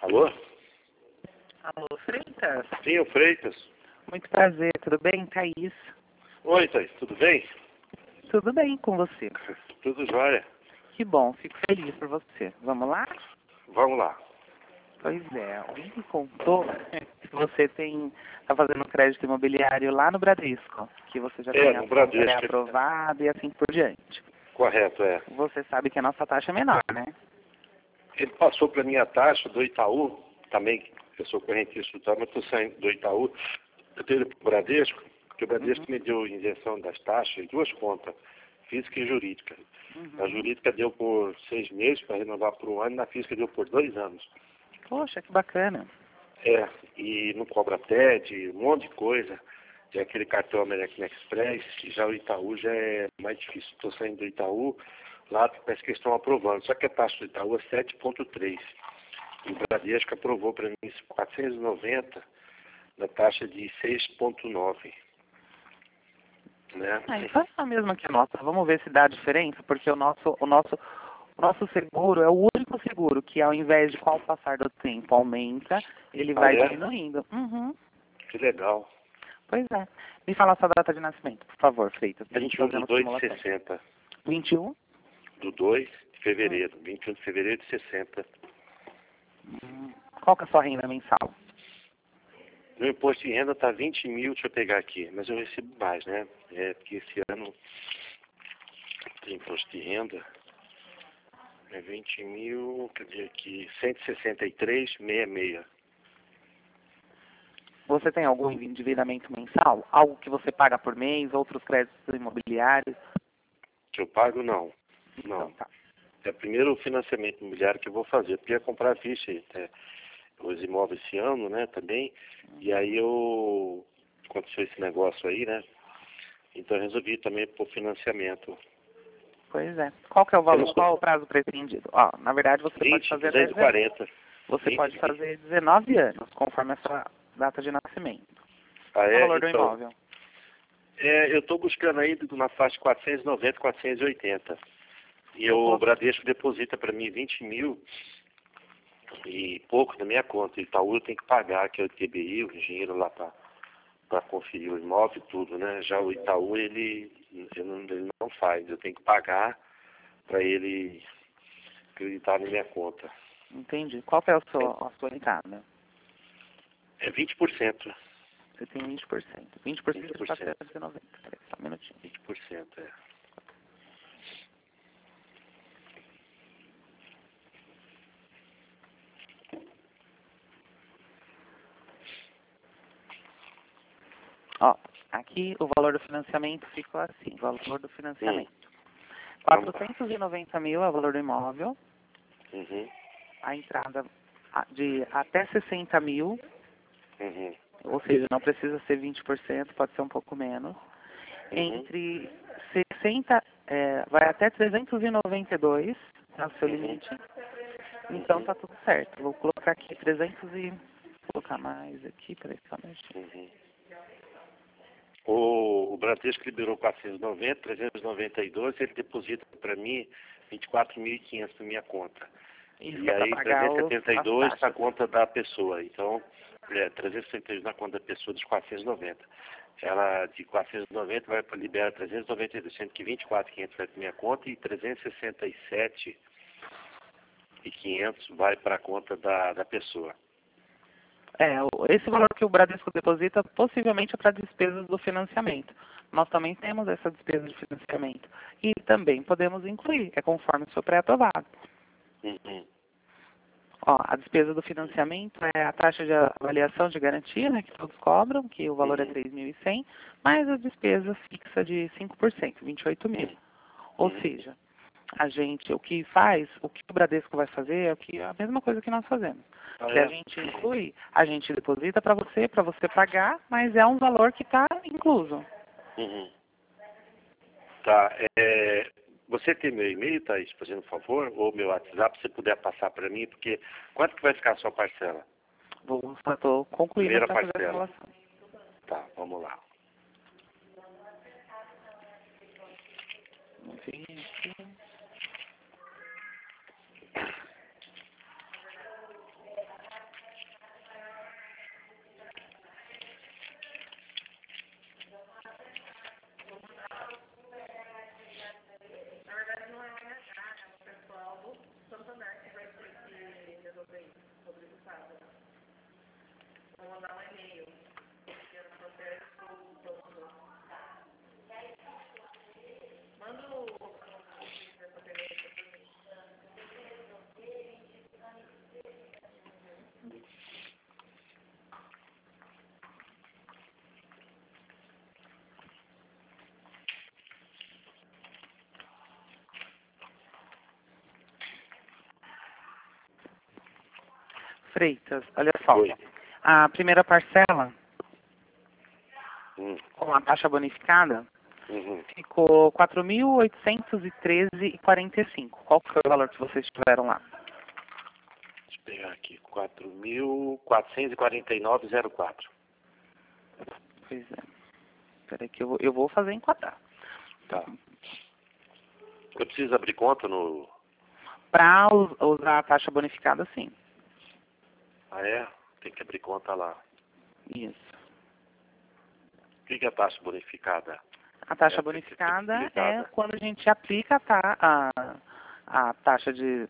Alô? Alô, Freitas? Sim, o Freitas. Muito prazer, tudo bem, Thaís? Oi, Thaís, tudo bem? Tudo bem com você? Tudo jóia. Que bom, fico feliz por você. Vamos lá? Vamos lá. Pois é, alguém me contou que você está fazendo crédito imobiliário lá no Bradesco, que você já tem no a Bradesco. pré-aprovada e assim por diante. Correto, é. Você sabe que a nossa taxa é menor, né? Ele passou para mim a taxa do Itaú, também, eu sou correntista do Itaú, mas estou saindo do Itaú, eu tenho para o Bradesco, porque o Bradesco me deu isenção das taxas em duas contas, física e jurídica. A jurídica deu por 6 meses para renovar por 1 ano, na física deu por 2 anos. Poxa, que bacana. E não cobra TED, um monte de coisa. Tem aquele cartão American Express, e já o Itaú já é mais difícil. Estou saindo do Itaú, lá parece que eles estão aprovando. Só que a taxa do Itaú é 7,3. E o Bradesco aprovou para mim 490 na taxa de 6,9. Né? Então é a mesma que a nossa. Vamos ver se dá diferença, porque o nosso seguro é o único seguro que, ao invés de com o passar do tempo aumenta, ele vai diminuindo. Que legal. Pois é. Me fala a sua data de nascimento, por favor, Freitas. 21 de 2 de 60. 21? Do 2 de fevereiro. 21 de fevereiro de 60. Qual que é a sua renda mensal? Meu imposto de renda está 20 mil, deixa eu pegar aqui, mas eu recebo mais, né? Porque esse ano tem imposto de renda. É 20 mil, cadê aqui? 163,66. Você tem algum endividamento mensal? Algo que você paga por mês, outros créditos imobiliários? Que eu pago, não. Não. Então, tá. É primeiro o financiamento imobiliário que eu vou fazer. Eu queria comprar a ficha, os imóveis esse ano, né, também. E aí aconteceu esse negócio aí, né? Então eu resolvi também por financiamento. Pois é. Qual que é o valor, qual é o prazo pretendido? Na verdade, você pode fazer 240. Você pode fazer 19 anos, conforme a sua data de nascimento. Ah, O valor do imóvel. Eu estou buscando aí na faixa de 490, 480. E o Bradesco deposita para mim 20 mil e pouco na minha conta. O Itaú eu tenho que pagar, que é o TBI, o dinheiro lá para conferir o imóvel e tudo, né? Já o Itaú, ele não faz. Eu tenho que pagar para ele acreditar na minha conta. Entendi. Qual que é a sua entrada? É 20%. Você tem 20%. 20% de 490. Peraí, só um minutinho. 20%, Aqui o valor do financiamento ficou assim. O valor do financiamento. 490 mil é o valor do imóvel. A entrada de até 60 mil. Ou seja, não precisa ser 20%, pode ser um pouco menos. Entre 60, vai até 392, é o seu limite. Então tá tudo certo. Vou colocar aqui 300 e... Vou colocar mais aqui, peraí, só um minutinho. O Bradesco liberou 490, 392, ele deposita para mim 24.500 na minha conta. Isso, e aí 372 na conta da pessoa. Então, 372 na conta da pessoa dos 490. Ela de 490 vai para liberar 392, sendo que 24.500 vai para minha conta e 367.500 vai para a conta da pessoa. Esse valor que o Bradesco deposita possivelmente é para despesas do financiamento. Nós também temos essa despesa de financiamento. E também podemos incluir, conforme o seu pré-aprovado. A despesa do financiamento é a taxa de avaliação de garantia, né, que todos cobram, que o valor é 3.100, mais a despesa fixa de 5%, 28 mil. Ou seja, o que o Bradesco vai fazer é a mesma coisa que nós fazemos. Se a gente inclui, a gente deposita para você pagar, mas é um valor que está incluso. Tá. Você tem meu e-mail, Thaís, fazendo um favor, ou meu WhatsApp, se você puder passar para mim, porque quanto que vai ficar a sua parcela? Estou concluindo a parcela. Tá, vamos lá. Freitas, olha só. Oi. A primeira parcela, Hum. com a taxa bonificada, Uhum. ficou R$ 4.813,45. Qual que foi o valor que vocês tiveram lá? Deixa eu pegar aqui. 4.449,04. Pois é. Espera aí que eu vou fazer enquadrar. Tá. Eu preciso abrir conta no... Para usar a taxa bonificada, sim. Ah, é? Tem que abrir conta lá. Isso. O que é a taxa bonificada? A taxa É, bonificada é flexibilizada. quando a gente aplica a taxa de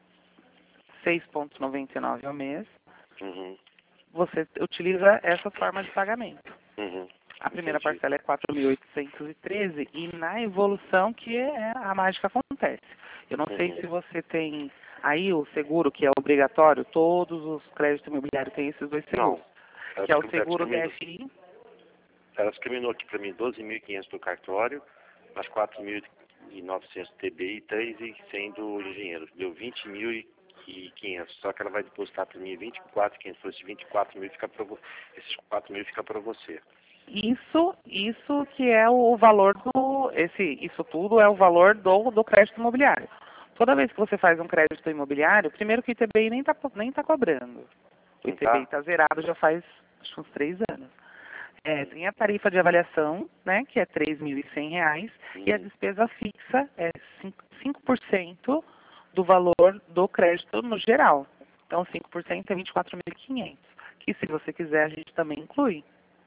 6,99 ao mês. Uhum. Você utiliza essa forma de pagamento. Uhum. A primeira Entendi. parcela é 4.813 e na evolução que a mágica acontece. Eu não sei se você tem aí o seguro que é obrigatório, todos os créditos imobiliários têm esses dois seguros. Não. Que é o seguro DFI. Ela discriminou aqui para mim 12.500 do cartório, mais 4.900 do TBI e 3.100 do engenheiro. Deu 20.500. Só que ela vai depositar para mim 24.500. Esses 24.000 fica para você. Esses 4.000 fica para você. Isso que é o valor isso tudo é o valor do crédito imobiliário. Toda vez que você faz um crédito imobiliário, primeiro que o ITBI nem tá cobrando. O ITBI está zerado já faz acho que uns 3 anos. Tem a tarifa de avaliação, né, que é R$ 3.100, e a despesa fixa é 5% do valor do crédito no geral. Então, 5% é 24.500, que se você quiser a gente também inclui.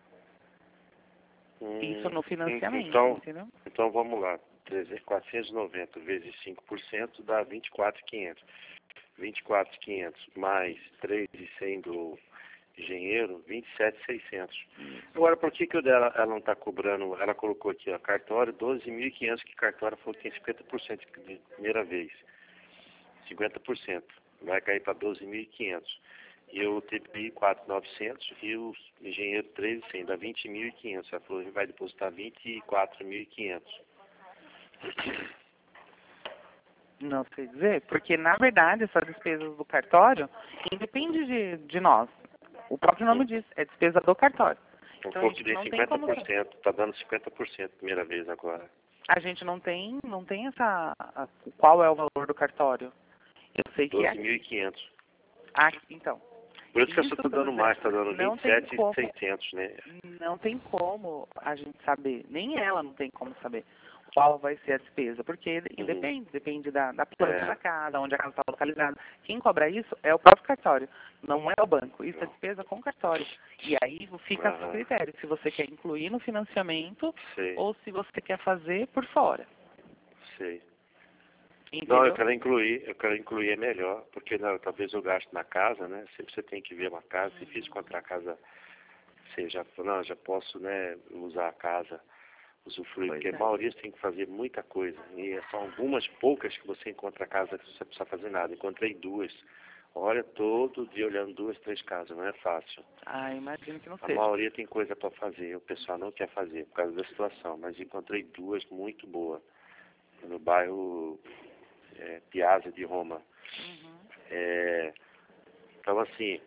Isso no financiamento, entendeu? Então vamos lá. 490 vezes 5% dá 24.500. 24.500 mais 3.100 do engenheiro, 27.600. Agora, por que o dela ela não está cobrando? Ela colocou aqui, ó, cartório 12.500, que cartório falou que tem 50% de primeira vez. 50%. Vai cair para 12.500. E o TPI 4.900 e o engenheiro 13.100, dá 20.500. Ela falou que vai depositar 24.500. Não sei dizer, porque na verdade essas despesas do cartório independe de nós. O próprio nome diz, é despesa do cartório. Então, a gente não tem 50%, está dando 50% primeira vez agora. A gente não tem qual é o valor do cartório? Eu sei que 12.500. Então. Por isso que eu estou dando mais, está dando 27.600, né? Não tem como a gente saber, nem ela não tem como saber qual vai ser a despesa, porque depende da planta da casa, onde a casa está localizada. Quem cobra isso é o próprio cartório, não é o banco. Isso é despesa com o cartório. E aí fica a seu critério, se você quer incluir no financiamento ou se você quer fazer por fora. Sei. Entendeu? Não, eu quero incluir é melhor, porque talvez eu gaste na casa, né? Sempre você tem que ver uma casa, é difícil encontrar a casa, já posso, né, usar a casa, usufruir, porque a maioria você tem que fazer muita coisa, e são algumas poucas que você encontra a casa que você não precisa fazer nada. Encontrei 2. Olha, todo dia olhando 2, 3 casas, não é fácil. Imagino que não seja. A maioria tem coisa para fazer, o pessoal não quer fazer por causa da situação, mas encontrei 2 muito boas, no bairro Piazza de Roma. Então, assim,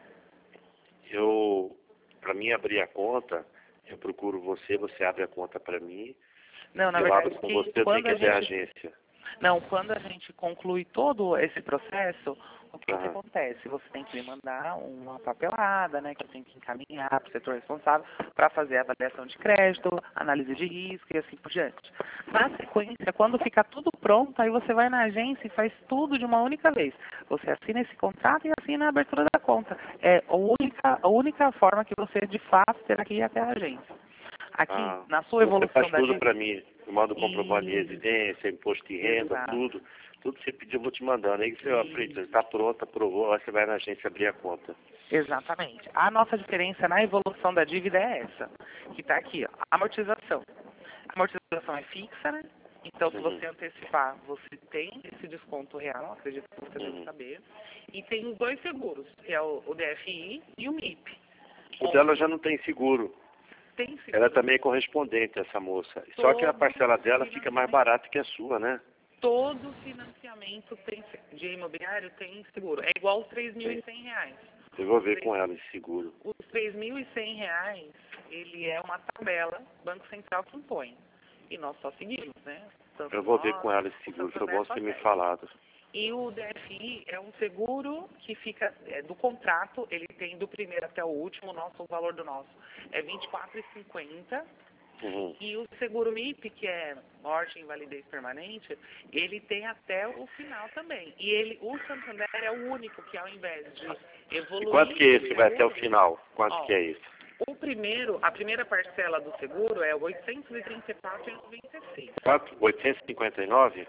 para mim abrir a conta, eu procuro você abre a conta para mim. Não, na eu verdade, abro com você, eu tenho que ver a agência. Não, quando a gente conclui todo esse processo, o que acontece? Você tem que me mandar uma papelada, né, que eu tenho que encaminhar para o setor responsável para fazer a avaliação de crédito, análise de risco e assim por diante. Na sequência, quando ficar tudo pronto, aí você vai na agência e faz tudo de uma única vez. Você assina esse contrato e assina a abertura da conta. É a única forma que você, de fato, terá que ir até a agência. Aqui, na sua evolução você faz tudo para mim. Eu mando comprovante de residência, imposto de renda, tudo. Tudo que você pediu, eu vou te mandando. Aí você, Freitas, está pronta, aprovou, aí você vai na agência abrir a conta. Exatamente. A nossa diferença na evolução da dívida é essa, que está aqui, ó, amortização. A amortização é fixa, né? Então, se você antecipar, você tem esse desconto real, acredito que você deve saber. E tem os 2 seguros, que é o DFI e o MIP. O dela já não tem seguro. Tem seguro. Ela também é correspondente, essa moça. Só que a parcela dela fica mais barata que a sua, né? Todo financiamento de imobiliário tem seguro. É igual R$ 3.100. Eu vou ver com ela esse seguro. Os R$ 3.100, ele é uma tabela Banco Central que impõe. E nós só seguimos, né? Tanto Eu vou ver nós, com ela esse seguro, foi bom você me segue. falado. E o DFI é um seguro que fica do contrato, ele tem do primeiro até o último, o valor do nosso é R$ 24,50. Uhum. E o seguro MIP, que é morte e invalidez permanente, ele tem até o final também. E o Santander é o único que, ao invés de evoluir... E quanto que é esse que vai até o final? Quanto que é esse? A primeira parcela do seguro é R$ 834,96. 859?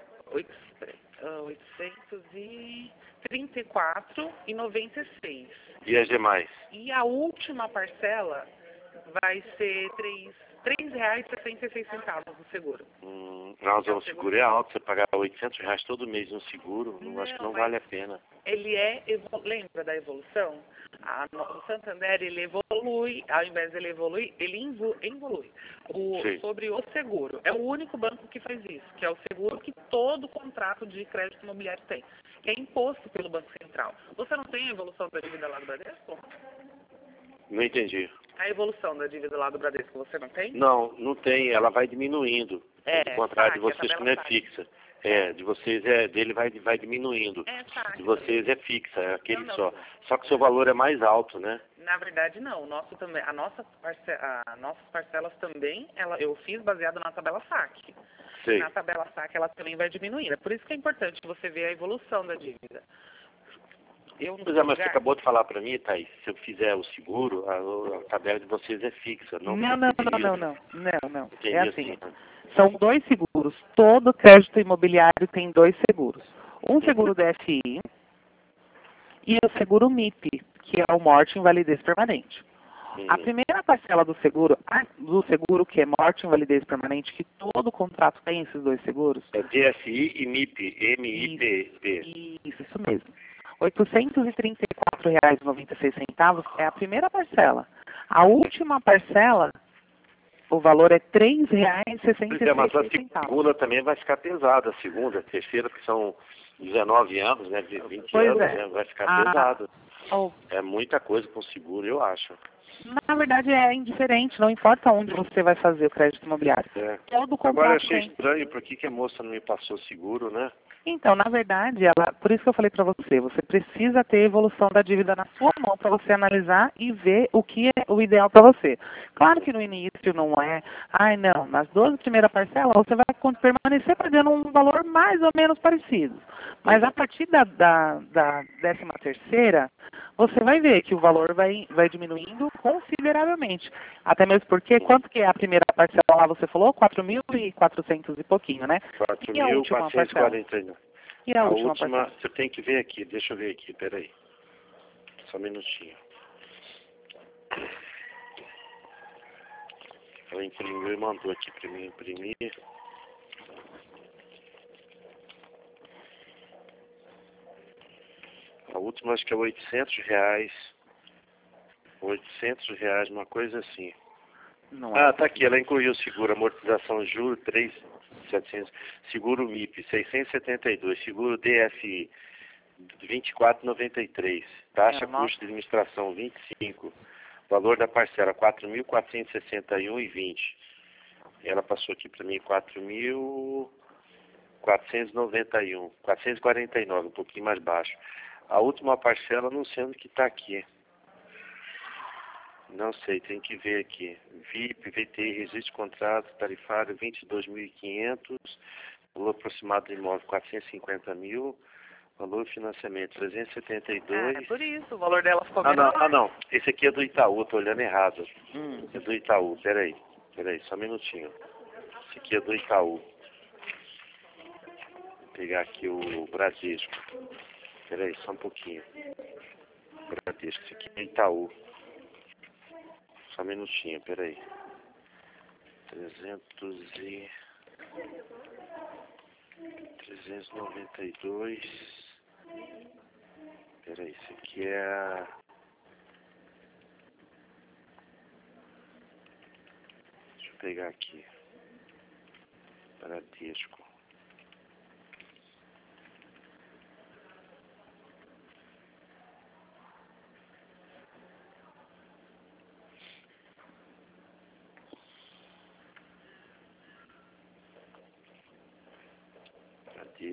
834,96. E as demais? E a última parcela vai ser R$ 3,66 do seguro. Mas o seguro é alto, você pagar R$ 800 todo mês no seguro, acho que não vale a pena. Ele lembra da evolução? O Santander, ele evolui, ao invés de ele evoluir, ele involui sobre o seguro. É o único banco que faz isso, que é o seguro que todo contrato de crédito imobiliário tem, que é imposto pelo Banco Central. Você não tem a evolução da dívida lá do Bradesco? Não entendi. A evolução da dívida lá do Bradesco você não tem? Não, não tem, ela vai diminuindo. Ao contrário de vocês que não é fixa. De vocês dele vai diminuindo. De vocês é fixa, é aquele só. Só que o seu valor é mais alto, né? Na verdade não, o nosso também, nossas parcelas também, eu fiz baseado na tabela SAC. Sei. Na tabela SAC ela também vai diminuindo. É por isso que é importante você ver a evolução da dívida. Pois é, mas você acabou de falar para mim, Thaís, se eu fizer o seguro, a tabela de vocês é fixa. Não. É assim. São dois seguros. Todo crédito imobiliário tem dois seguros. Um seguro DFI e o seguro MIP, que é o morte e invalidez permanente. A primeira parcela do seguro que é morte e invalidez permanente, que todo contrato tem esses dois seguros. É DFI e MIP, M-I-P-P. Isso mesmo. R$ 834,96 é a primeira parcela. A última parcela, o valor é R$ 3,66. Mas a segunda também vai ficar pesada, a segunda, a terceira, que são 19 anos, né, 20 anos, né, vai ficar pesado. É muita coisa com seguro, eu acho. Na verdade é indiferente, não importa onde você vai fazer o crédito imobiliário. Todo contrato agora eu achei estranho, por que a moça não me passou seguro, né? Então, na verdade, por isso que eu falei para você, você precisa ter evolução da dívida na sua mão para você analisar e ver o que é o ideal para você. Claro que no início não é, não, nas 12 primeiras parcelas você vai permanecer pagando um valor mais ou menos parecido. Mas a partir da 13ª, você vai ver que o valor vai diminuindo consideravelmente. Até mesmo porque, quanto que é a primeira parcela lá, você falou? 4.400 e pouquinho, né? 4.449. E a última você tem que ver aqui, deixa eu ver aqui, peraí. Só um minutinho. Ela imprimiu e mandou aqui para mim imprimir. A última acho que é R$ 800, uma coisa assim. Tá aqui, ela incluiu o seguro, amortização juros, 3.700, seguro MIP, 672, seguro DFI, 24,93, taxa custo de administração, 25, valor da parcela, 4.461,20. Ela passou aqui para mim 4.491, 449, um pouquinho mais baixo. A última parcela, não sei onde que está aqui. Não sei, tem que ver aqui. VIP, VTI, registro de contrato, tarifário 22.500, valor aproximado do imóvel 450 mil, valor de financiamento 372. É por isso, o valor dela ficou menor. Não, esse aqui é do Itaú, tô olhando errado. É do Itaú, peraí, só um minutinho. Esse aqui é do Itaú. Vou pegar aqui o Bradesco. Peraí, só um pouquinho. Bradesco, esse aqui é Itaú. Só um minutinho, peraí. 392. Peraí, isso aqui é... Deixa eu pegar aqui. Bradesco.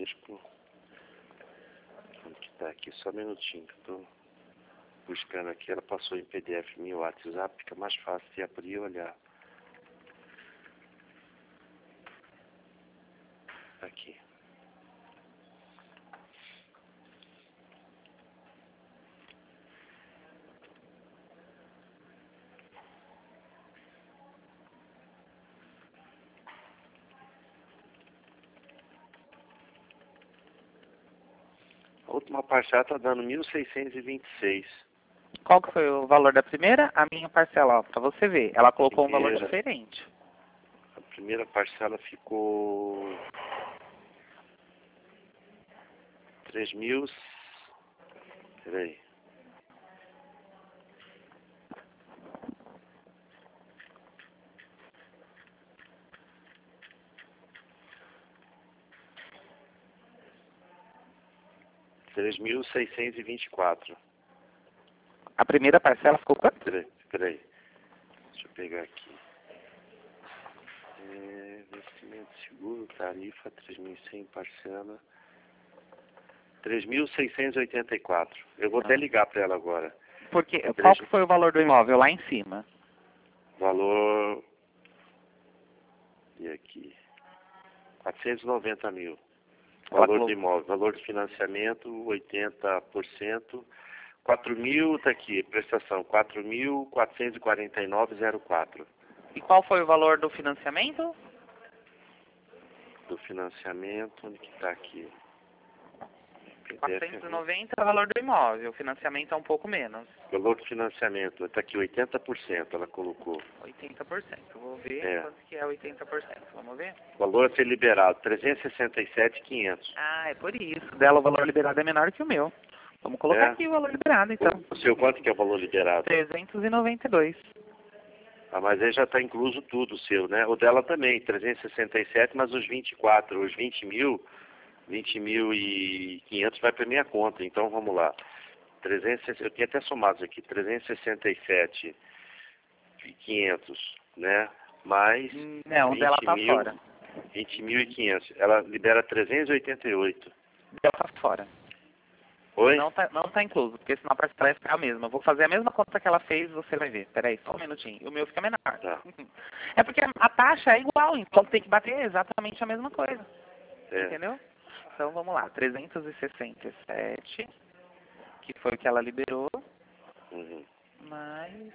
Bradesco. Onde que tá aqui? Só um minutinho que eu tô buscando aqui. Ela passou em PDF no meu WhatsApp, fica mais fácil de abrir e olhar. Aqui. A última parcela está dando 1.626. Qual que foi o valor da primeira? A minha parcela, ó, pra você ver. Ela colocou um valor Primeira. diferente. A primeira parcela ficou 3.000. Peraí. R$ 3.624. A primeira parcela ficou quanto? Peraí. Deixa eu pegar aqui. Investimento seguro, tarifa, 3.100 parcela. 3.684. Eu vou até ligar para ela agora. Porque, qual que foi o valor do imóvel lá em cima? Valor... E aqui? 490 mil. Valor do imóvel. Valor de financiamento, 80%. 4.000, tá aqui, prestação, 4.449,04. E qual foi o valor do financiamento? Do financiamento, onde que tá aqui? 490 é o valor do imóvel, o financiamento é um pouco menos. Valor do financiamento, tá aqui, 80%, ela colocou. 80%, vou ver quanto que é 80%, vamos ver? Valor a ser liberado, 367,500. Ah, é por isso, dela o valor liberado é menor que o meu. Vamos colocar aqui o valor liberado, então. O seu quanto que é o valor liberado? 392. Ah, mas aí já está incluso tudo o seu, né? O dela também, 367, mas os 24, os 20.500 vai para minha conta. Então vamos lá. 360, eu tinha até somado aqui, 367.500, né? Mais não, o dela tá fora. 20.500. Ela libera 388. Dela tá fora. Oi? Não tá incluso, porque senão a parcela vai ficar a mesma. Eu vou fazer a mesma conta que ela fez, você vai ver. Peraí, só um minutinho. O meu fica menor. Tá. É porque a taxa é igual, então tem que bater exatamente a mesma coisa. É. Entendeu? Então vamos lá, 367, que foi o que ela liberou, mais...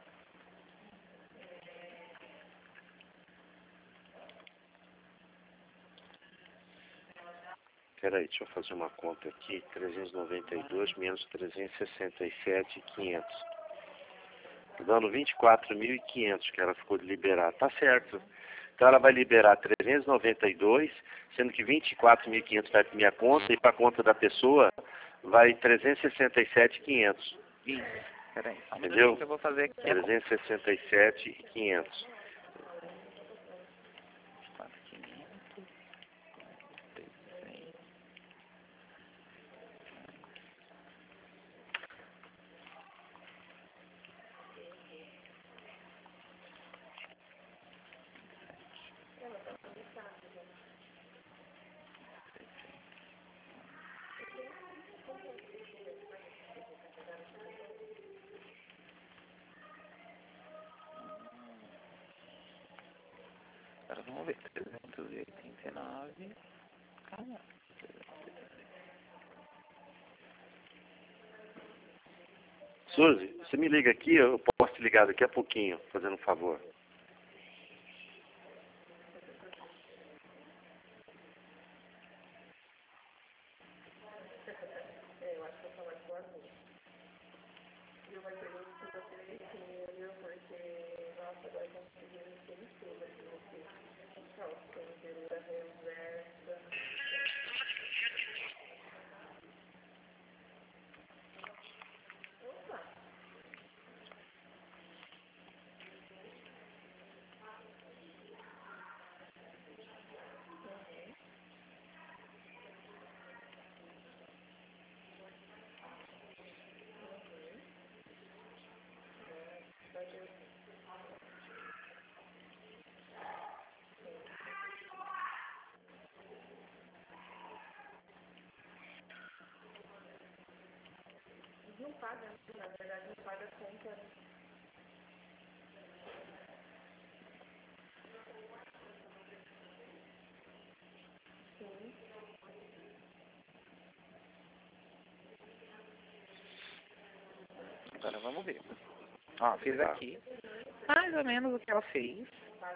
Peraí, deixa eu fazer uma conta aqui. 392 menos 367,500. Dando 24.500 que ela ficou de liberar. Tá certo. Então ela vai liberar 392, sendo que 24.500 vai para minha conta e para a conta da pessoa vai 367.500. Isso, peraí, só um entendeu? minutinho que eu vou fazer aqui. 367.500. 4.500, 600. Agora vamos ver, 389, calma, Suzy, você me liga aqui, eu posso te ligar daqui a pouquinho, fazendo um favor. Agora vamos ver. Ó, fiz aqui mais ou menos o que ela fez.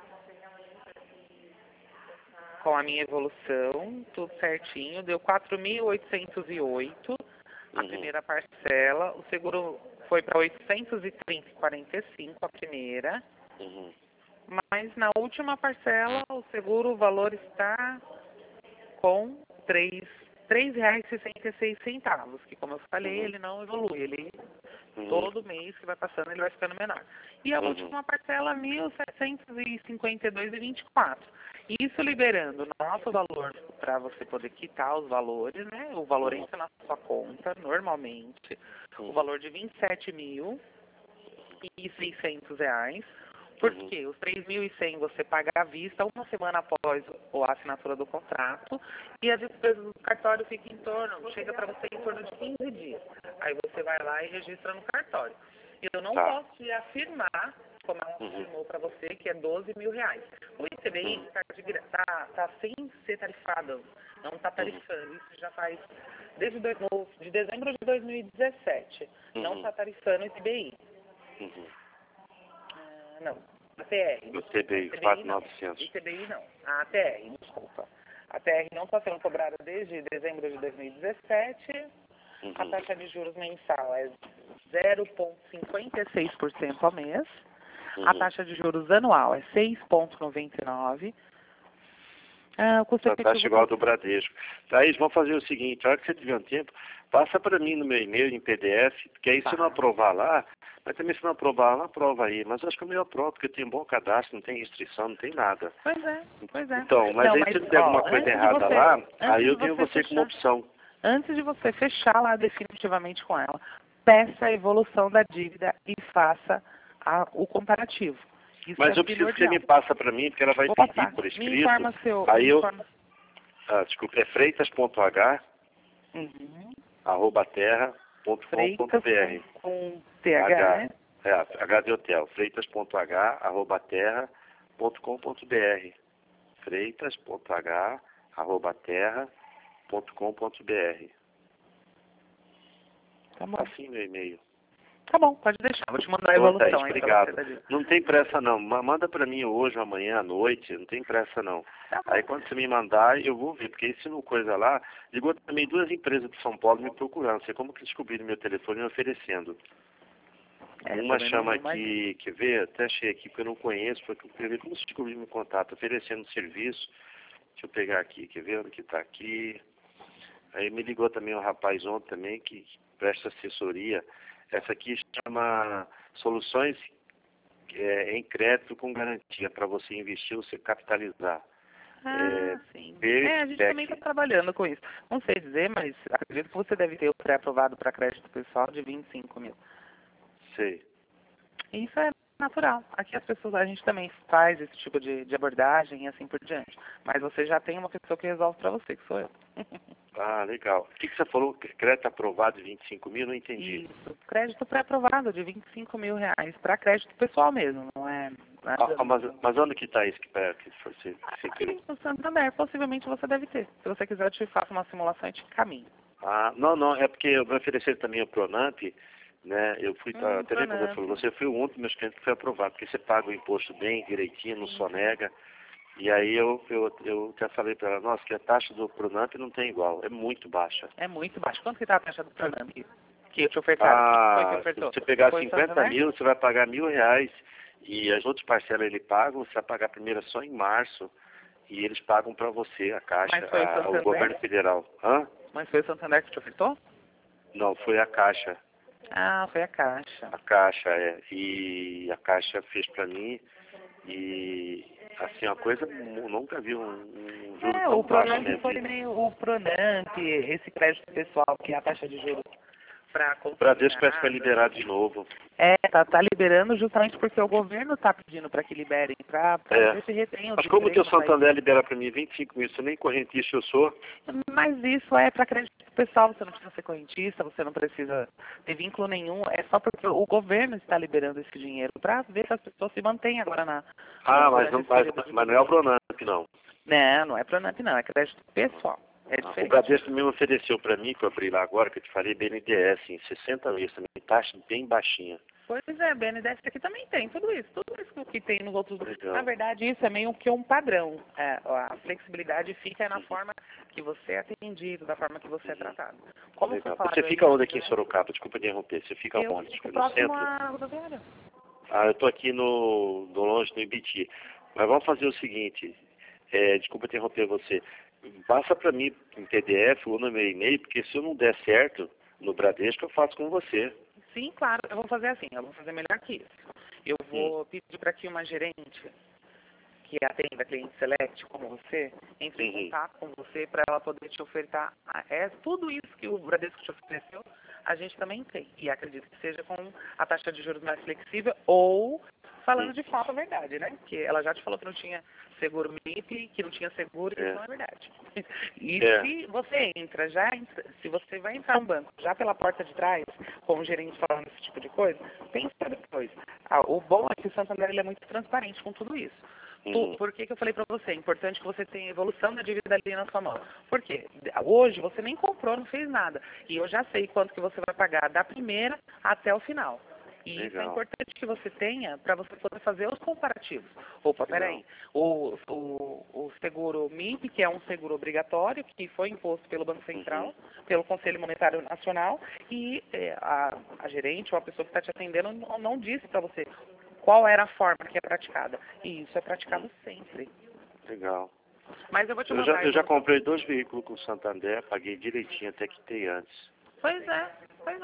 Com a minha evolução, tudo certinho, deu 4.808 a primeira parcela. O seguro foi para 830,45 a primeira. Mas na última parcela, o seguro, o valor está com R$3,66, que como eu falei, ele não evolui, ele todo mês que vai passando ele vai ficando menor. E a última parcela, 1.752,24. Isso liberando o nosso valor para você poder quitar os valores, né? O valor entra na sua conta, normalmente, o valor de R$27.600. Porque os 3.100 você paga à vista uma semana após a assinatura do contrato e as despesas do cartório ficam chega para você em torno de 15 dias. Aí você vai lá e registra no cartório. Eu não posso te afirmar, como ela afirmou para você, que é R$12.000. O ICBI está sem ser tarifado, não está tarifando. Isso já faz desde de dezembro de 2017. Não está tarifando o ICBI. Não, a TR. O TBI, 4.900. ICBI não, a TR, desculpa. A TR não está sendo cobrada desde dezembro de 2017. A taxa de juros mensal é 0,56% ao mês. A taxa de juros anual é 6,99%. O custo a taxa igual do Bradesco. Thaís, vamos fazer o seguinte, a hora que você tiver um tempo, passa para mim no meu e-mail em PDF, que aí se não aprovar lá, mas também se não aprovar lá, aprova aí. Mas eu acho que eu aprovo, porque tem um bom cadastro, não tem restrição, não tem nada. Pois é. Então, mas aí se der alguma coisa errada lá, aí eu tenho você como opção. Antes de você fechar lá definitivamente com ela, peça a evolução da dívida e faça o comparativo. Isso mas eu preciso que você me passa para mim, porque ela vai pedir por escrito. Me informa aí eu... desculpa, é freitas.h @terra.com.br. Com TH, né? H de hotel, freitas.h@terra.com.br. freitas.h@terra.com.br. Tá bom. Assim meu e-mail. Tá bom, pode deixar. Vou te mandar a evolução aí. Obrigado. Não tem pressa não. Manda para mim hoje, amanhã, à noite. Não tem pressa não. Tá bom. Aí quando você me mandar, eu vou ver. Porque se não coisa lá, ligou também 2 empresas de São Paulo me procurando. Não sei como que descobriram meu telefone me oferecendo. Uma chama aqui, quer ver? Até achei aqui, porque eu não conheço. Porque eu queria ver como se descobriu meu contato. Oferecendo serviço. Deixa eu pegar aqui, quer ver? Onde que tá aqui? Aí me ligou também um rapaz ontem também que presta assessoria. Essa aqui chama Soluções em Crédito com Garantia, para você investir ou você capitalizar. Sim. A gente também está trabalhando com isso. Não sei dizer, mas acredito que você deve ter o pré-aprovado para crédito pessoal de 25 mil. Sei. Isso é natural. Aqui a gente também faz esse tipo de abordagem e assim por diante. Mas você já tem uma pessoa que resolve para você, que sou eu. Legal. O que você falou? Crédito aprovado de 25 mil? Não entendi. Isso. Crédito pré-aprovado de 25 mil reais para crédito pessoal mesmo, não é nada. Mas onde que está isso que você aqui no Santander, possivelmente você deve ter. Se você quiser, eu te faço uma simulação e te caminho. Não, é porque eu me oferecer também o Pronamp, né? Eu fui, até nem quando eu falei, você foi o único dos meus clientes que foi aprovado, porque você paga o imposto bem, direitinho, não sonega. E aí eu já falei para ela, nossa, que a taxa do Pronamp não tem igual, é muito baixa. É muito baixa. Quanto que está a taxa do Pronamp que eu te ofertaram? Se você pegar 50 mil, você vai pagar R$1.000 e as outras parcelas ele paga, você vai pagar a primeira só em março e eles pagam para você, a Caixa, o governo federal. Mas foi o Santander que te ofertou? Não, foi a Caixa. Foi a Caixa. A Caixa, e a Caixa fez para mim e assim, uma coisa, nunca vi um juro tão baixo na minha vida. O Pronamp, esse crédito pessoal, que é a taxa de juros para O Bradesco parece que vai liberar de novo. Tá liberando justamente porque o governo está pedindo para que liberem, para ver se retém os Mas como o teu Santander libera para mim 25 mil, você nem correntista eu sou. Mas isso é para crédito pessoal, você não precisa ser correntista, você não precisa ter vínculo nenhum, é só porque o governo está liberando esse dinheiro para ver se as pessoas se mantêm agora na... Mas não é o Pronamp, não. Não é Pronamp, não, é crédito pessoal. É diferente. O Bradesco me ofereceu para mim, que eu abri lá agora, que eu te falei, BNDES, em 60 meses também, taxa bem baixinha. Pois é, BNDES aqui também tem, tudo isso que tem nos outros... Legal. Na verdade, isso é meio que um padrão. A flexibilidade fica na forma que você é atendido, da forma que você é tratado. Como você fica onde aqui em Sorocaba? Desculpa interromper. Você fica onde? Eu fico próximo à rodoviária. Eu estou aqui no longe, no Ibiti. Mas vamos fazer o seguinte, desculpa interromper você. Passa para mim em PDF ou no meu e-mail, porque se eu não der certo no Bradesco, eu faço com você. Sim, claro. Eu vou fazer assim, eu vou fazer melhor que isso. Eu vou pedir para que uma gerente que atenda cliente select como você, entre em contato com você para ela poder te ofertar tudo isso que o Bradesco te ofereceu, a gente também tem. E acredito que seja com a taxa de juros mais flexível ou falando de fato a verdade, né? Porque ela já te falou que não tinha seguro MIP, que não tinha seguro, que isso não é verdade. E se você se você vai entrar no banco já pela porta de trás, com o gerente falando esse tipo de coisa, pensa depois. O bom é que o Santander ele é muito transparente com tudo isso. Por que eu falei para você? É importante que você tenha evolução da dívida ali na sua mão. Por quê? Hoje você nem comprou, não fez nada. E eu já sei quanto que você vai pagar da primeira até o final. E isso é importante que você tenha para você poder fazer os comparativos. Opa, peraí. O seguro MIP, que é um seguro obrigatório, que foi imposto pelo Banco Central, pelo Conselho Monetário Nacional, e a gerente ou a pessoa que está te atendendo não disse para você qual era a forma que é praticada. E isso é praticado sempre. Legal. Mas eu vou te mandar... Eu já comprei 2 veículos com o Santander, paguei direitinho, até quitei antes. Pois é.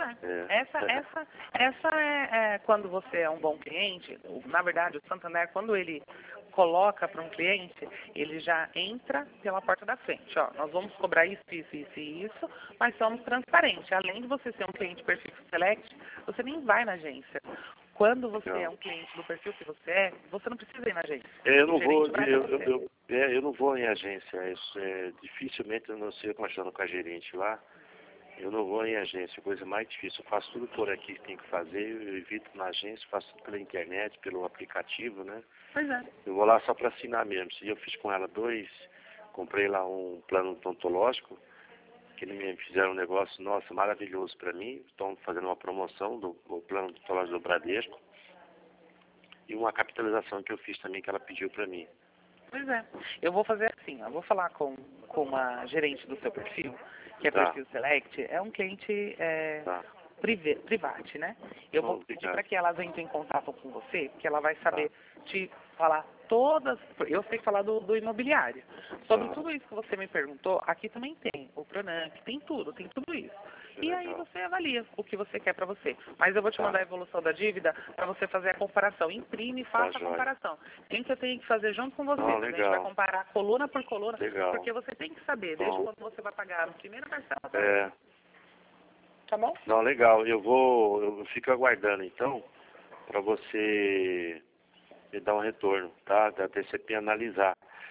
Essa é quando você é um bom cliente. Na verdade, o Santander, quando ele coloca para um cliente, ele já entra pela porta da frente. Ó, nós vamos cobrar isso, mas somos transparentes. Além de você ser um cliente perfil select, você nem vai na agência. Quando você é um cliente do perfil que você não precisa ir na agência. Eu não vou em agência. Dificilmente eu não sei conversando com a gerente lá. Eu não vou em agência, coisa mais difícil. Eu faço tudo por aqui que tem que fazer, eu evito na agência, faço tudo pela internet, pelo aplicativo, né? Pois é. Eu vou lá só para assinar mesmo. E eu fiz com ela comprei lá um plano odontológico, que eles me fizeram um negócio, nossa, maravilhoso para mim. Estão fazendo uma promoção do plano odontológico do Bradesco. E uma capitalização que eu fiz também, que ela pediu para mim. Pois é. Eu vou fazer assim, eu vou falar com a gerente do seu perfil, que é perfil select, é um cliente private, né? Eu vou pedir para que elas entrem em contato com você, que ela vai saber te falar todas, eu sei falar do imobiliário. Sobre tudo isso que você me perguntou, aqui também tem o Pronamp, tem tudo isso. E aí você avalia o que você quer para você. Mas eu vou te mandar a evolução da dívida para você fazer a comparação. Imprime e faça a comparação. Tem que eu tenho que fazer junto com você. A gente vai comparar coluna por coluna, porque você tem que saber desde quando você vai pagar no primeiro parcela. Tá bom? Não, legal. Eu fico aguardando então para você me dar um retorno, tá? Da TCP analisar.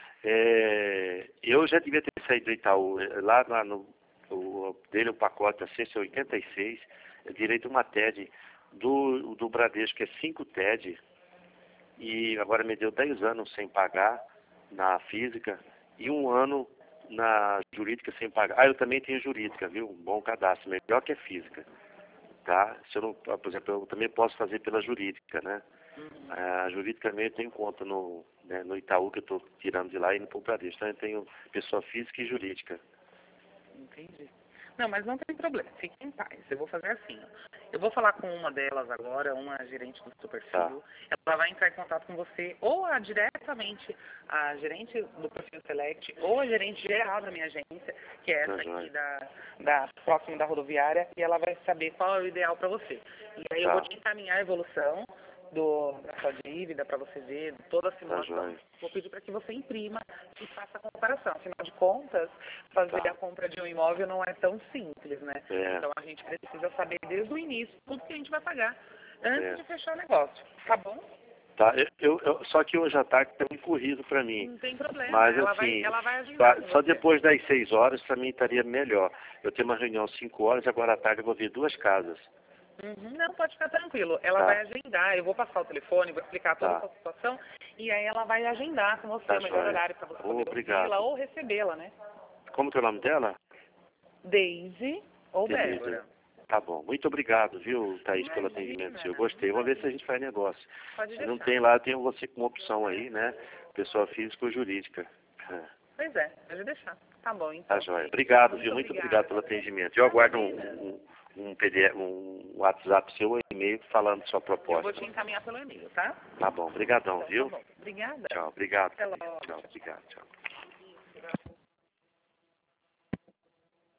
Eu já devia ter saído do Itaú. Lá dele o pacote da CES 86, direito a uma TED. Do Bradesco é 5 TED. E agora me deu 10 anos sem pagar na física e 1 ano na jurídica sem pagar. Eu também tenho jurídica, viu? Um bom cadastro, melhor que a física. Tá? Se eu não, por exemplo, eu também posso fazer pela jurídica, né? A jurídica também eu tenho conta no Itaú, que eu estou tirando de lá e indo para o Bradesco. Então eu tenho pessoa física e jurídica. Entendi. Não, mas não tem problema, fique em paz. Eu vou fazer assim, eu vou falar com uma delas agora, uma gerente do seu perfil. Ela vai entrar em contato com você, ou diretamente a gerente do perfil Select, ou a gerente geral da minha agência, que é essa aqui próximo da rodoviária, e ela vai saber qual é o ideal para você. E aí eu vou te encaminhar a evolução da sua dívida, para você ver toda a simulação. Vou pedir para que você imprima e faça a comparação. Afinal de contas, fazer a compra de um imóvel não é tão simples, né? Então a gente precisa saber desde o início tudo que a gente vai pagar antes de fechar o negócio. Tá bom? Tá, só que hoje à tarde está muito corrido para mim. Não tem problema. Mas ela vai agendar só depois das 6 horas para mim estaria melhor. Eu tenho uma reunião às 5 horas, agora à tarde eu vou ver 2 casas. Não, pode ficar tranquilo. Ela vai agendar, eu vou passar o telefone, vou explicar toda a situação, e aí ela vai agendar com você o melhor horário para você poder ouvi-la ou recebê-la, né? Como que é o nome dela? Daisy ou Débora. Tá bom. Muito obrigado, viu, Thaís, pelo atendimento seu. Gostei. Vamos ver se a gente faz negócio. Pode se não tem lá, tem você com opção aí, né? Pessoa física ou jurídica. Pois é, pode deixar. Tá bom, então. Tá joia. Obrigado, viu? Muito obrigado pelo atendimento. Eu aguardo um PDF, um WhatsApp seu ou e-mail falando sua proposta. Eu vou te encaminhar pelo e-mail, tá? Tá bom. Obrigadão, viu? Tá bom. Obrigada. Tchau. Obrigado. Até logo. Tchau. Obrigado. Tchau.